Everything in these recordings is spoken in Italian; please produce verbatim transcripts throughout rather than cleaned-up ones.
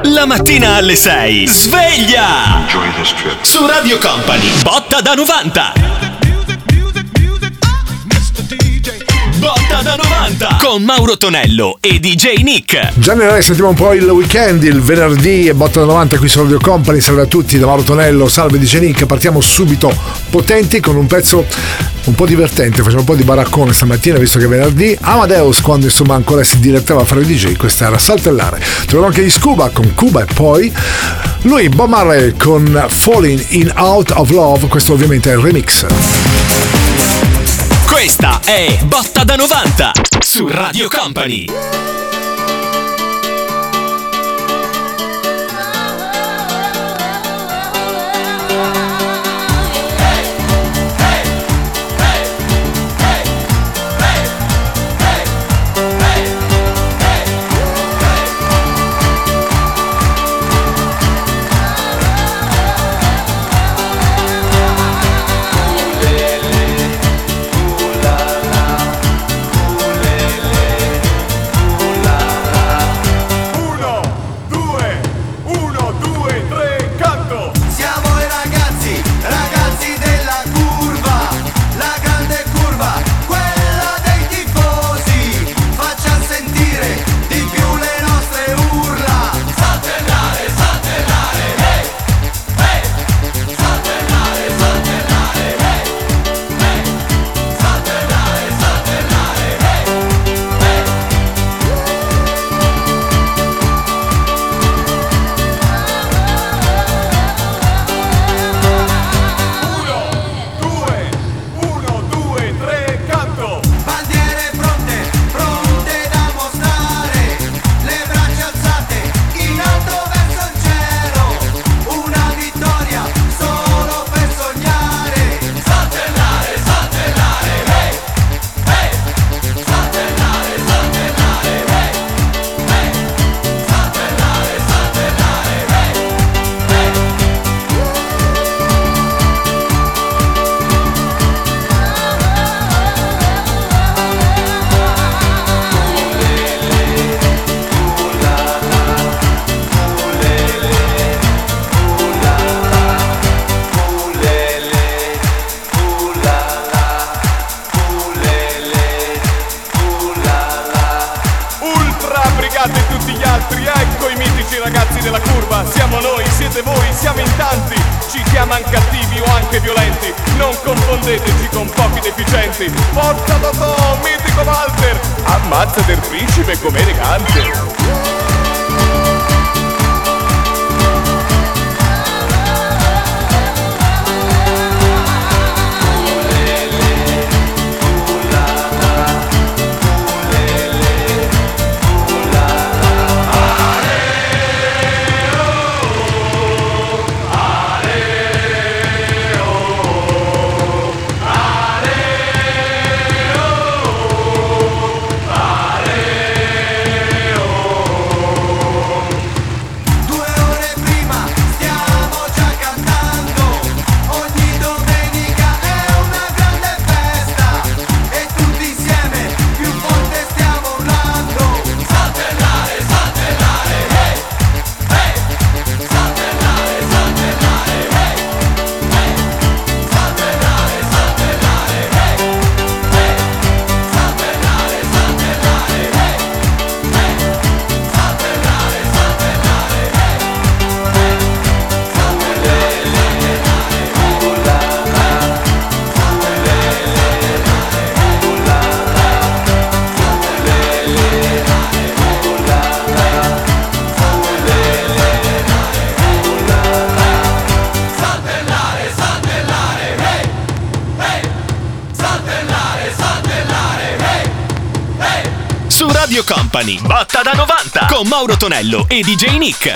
La mattina alle sei. Sveglia! Su Radio Company. Botta da novanta. Botta da novanta con Mauro Tonello e D J Nick. Generale, sentiamo un po' il weekend, il venerdì e Botta da novanta qui su Radio Company. Salve a tutti da Mauro Tonello, salve D J Nick. Partiamo subito potenti con un pezzo un po' divertente, facciamo un po' di baraccone stamattina visto che è venerdì. Amadeus, quando insomma ancora si dilettava a fare D J, questa era Saltellare. Troviamo anche gli Scuba con Cuba e poi lui Bob Marley con Falling in Out of Love, questo ovviamente è il remix. Questa è Botta da novanta su Radio Company. Radio Company, Botta da novanta con Mauro Tonello e D J Nick.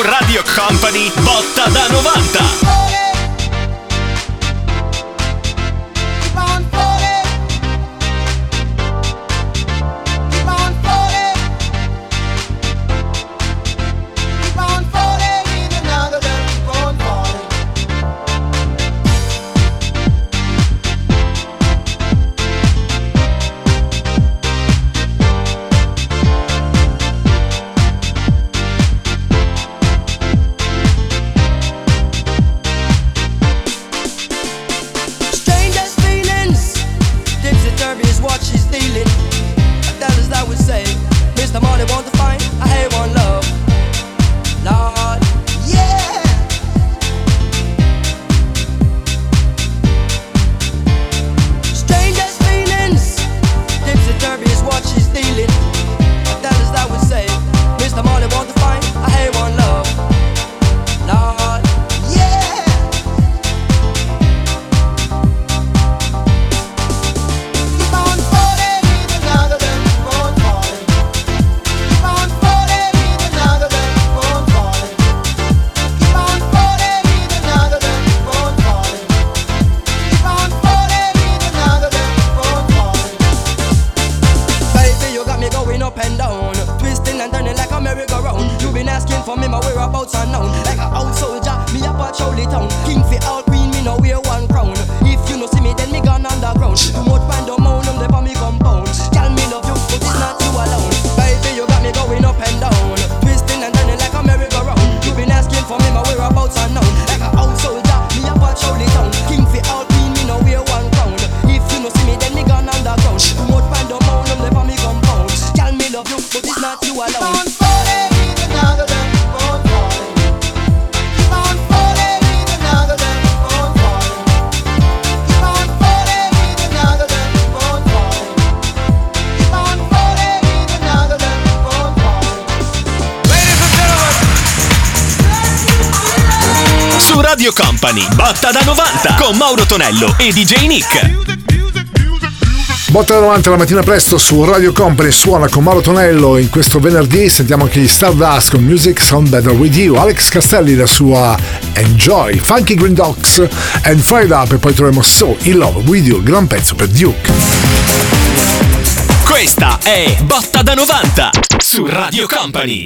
Radio Company, botta da novanta. Radio Company, botta da novanta con Mauro Tonello e D J Nick. Botta da novanta la mattina presto su Radio Company, suona con Mauro Tonello. In questo venerdì sentiamo anche gli Stardust con Music Sound Better With You, Alex Castelli la sua Enjoy, Funky Green Dogs and Fired Up, e poi troviamo So In Love With You, gran pezzo per Duke. Questa è Botta da novanta su Radio Company.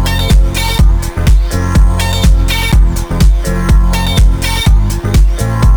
We'll be right back.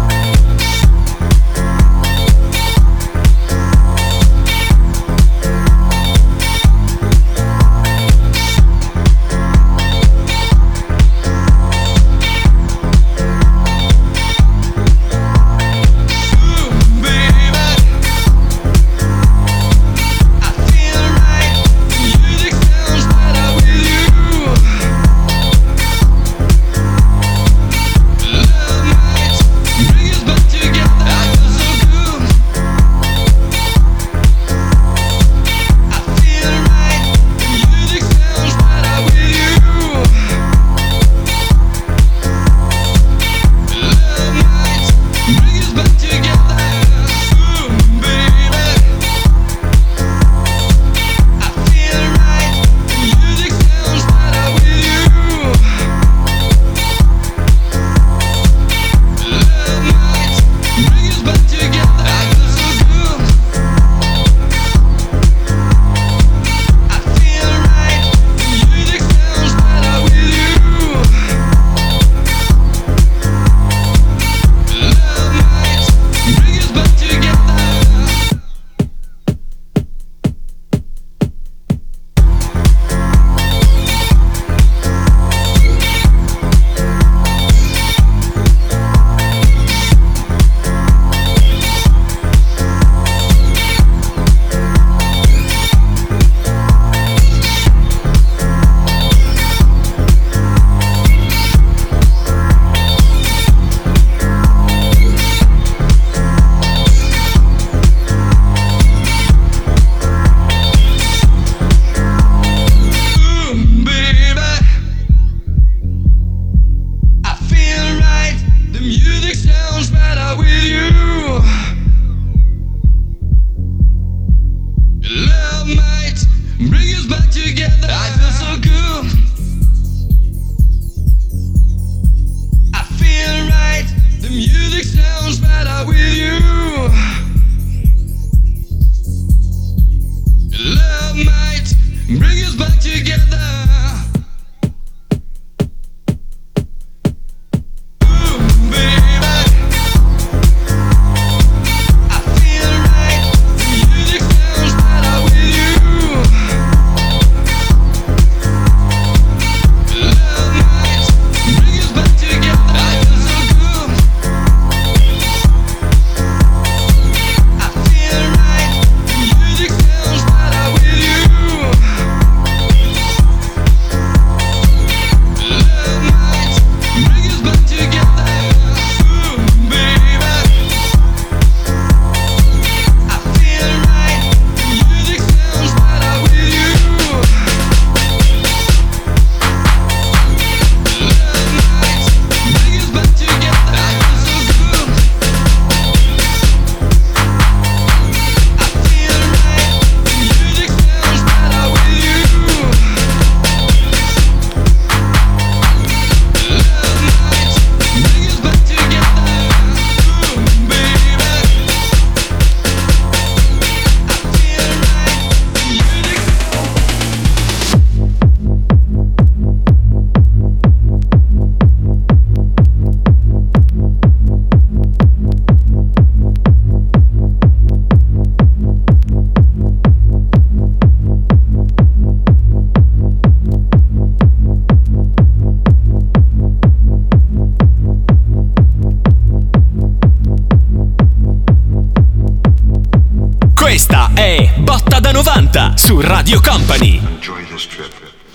novanta su Radio Company. Enjoy this trip.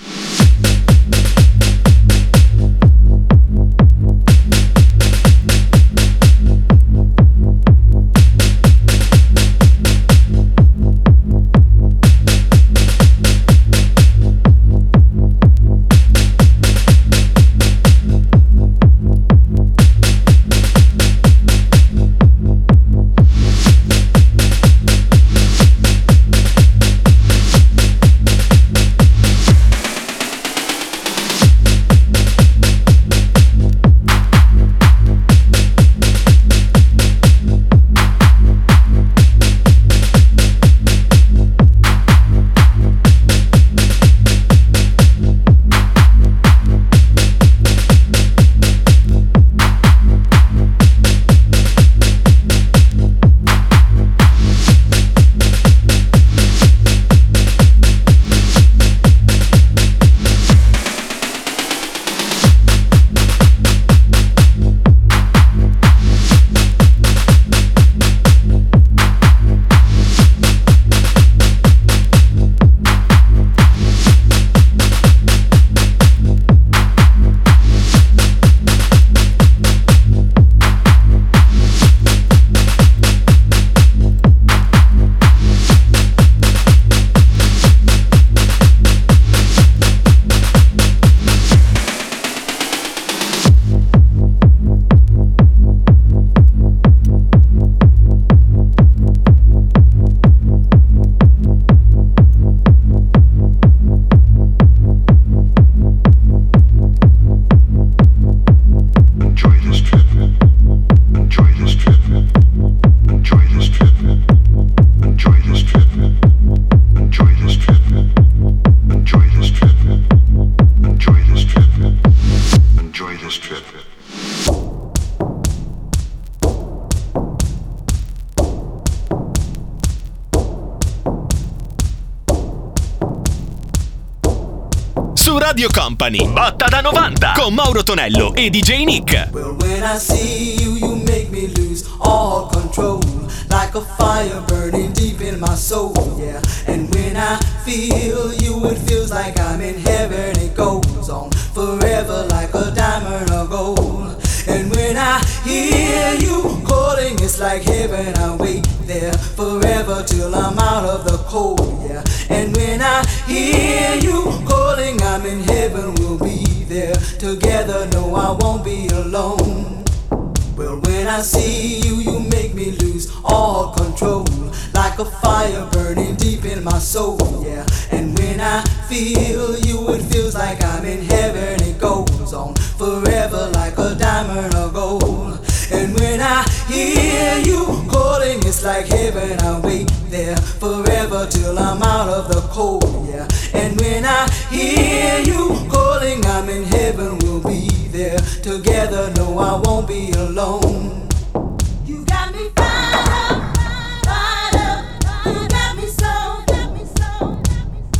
Radio Company, Botta da novanta con Mauro Tonello e D J Nick. Well, when I see you, you make me lose all control, like a fire burning deep in my soul, yeah. And when I feel you, it feels like I'm in heaven. It goes on forever like a diamond or gold. And when I hear you calling, it's like heaven. I wait there forever till I'm out of the cold, yeah. And when I hear you calling, I'm in heaven. We'll be there together. No, I won't be alone. Well, when I see you, you make me lose all control, like a fire burning deep in my soul, yeah. And when I feel you, it feels like I'm in heaven. It goes on forever like a diamond or gold. And when I hear you calling, it's like heaven. I wait there forever till I'm out of the cold, yeah. And when I hear you calling, I'm in heaven. We'll be there together. No, I won't be alone. You got me fired up, fired up. You got me so, got me so, got me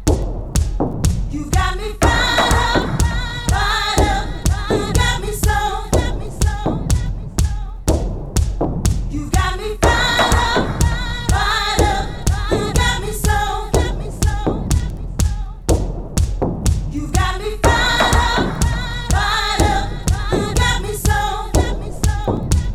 so. You got me fired up, fired up. You got me so, got me so, got me so. You got me fired up, fired up. You got me so, got me so, got me so. You got me fired up, fired up. You got me so, got me so.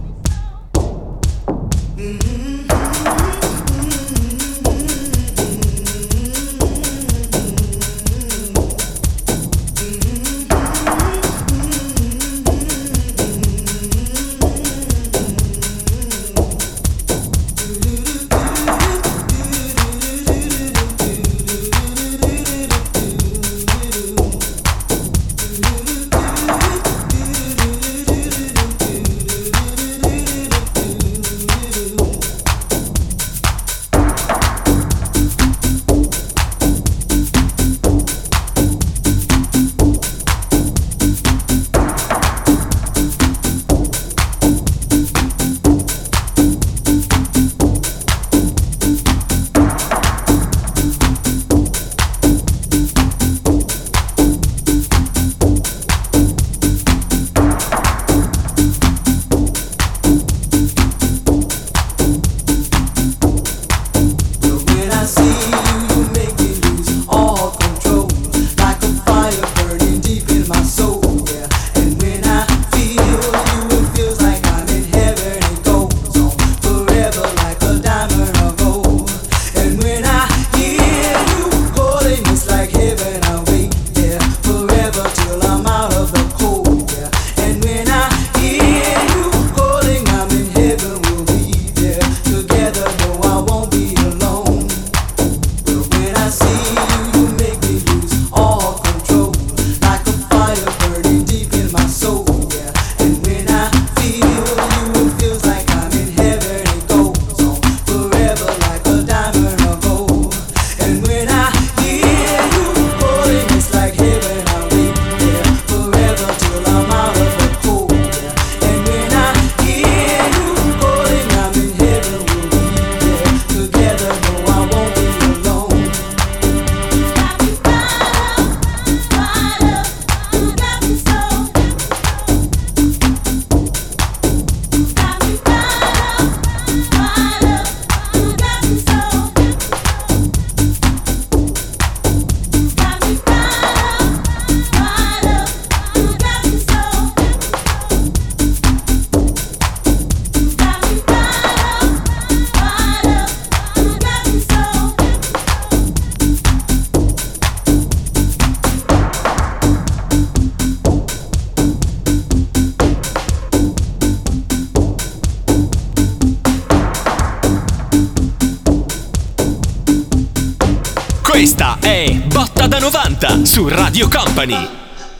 Questa è Botta da novanta su Radio Company.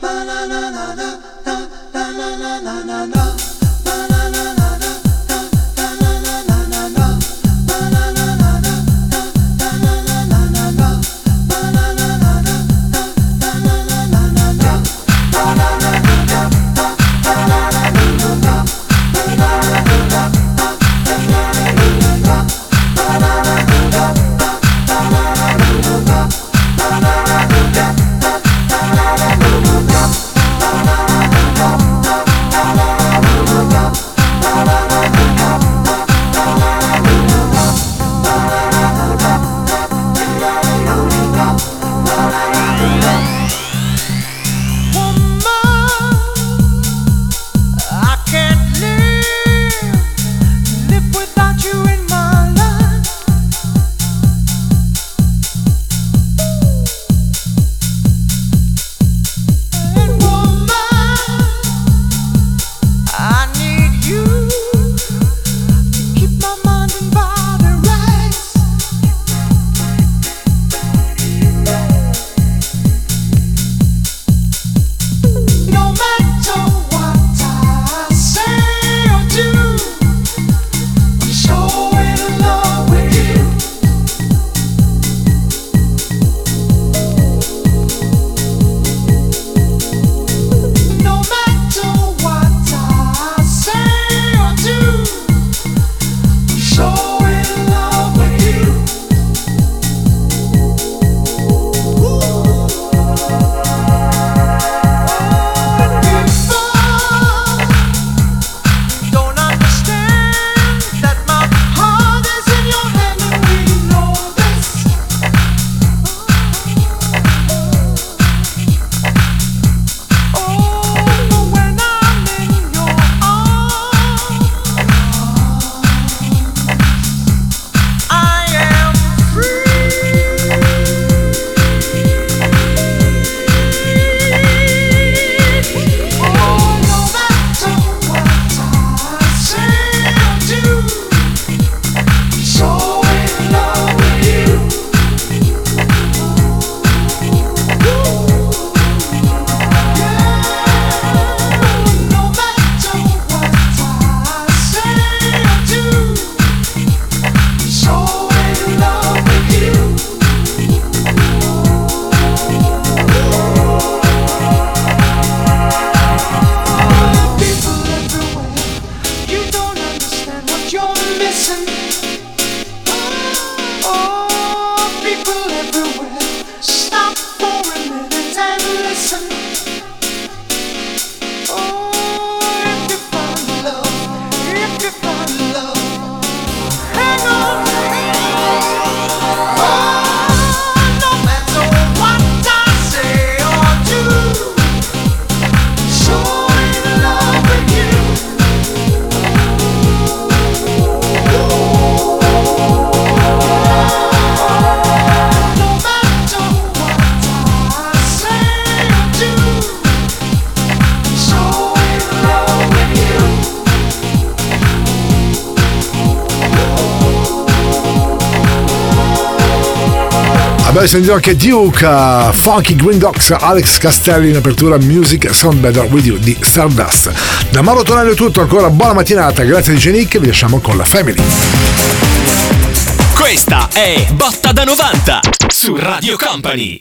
Abbiamo sentito anche Duke, uh, Funky Green Dogs, Alex Castelli in apertura Music Sound Better With You di Stardust. Da Mauro Tonello è tutto, ancora buona mattinata, grazie di Genic, vi lasciamo con la Family. Questa è Botta da novanta su Radio Company.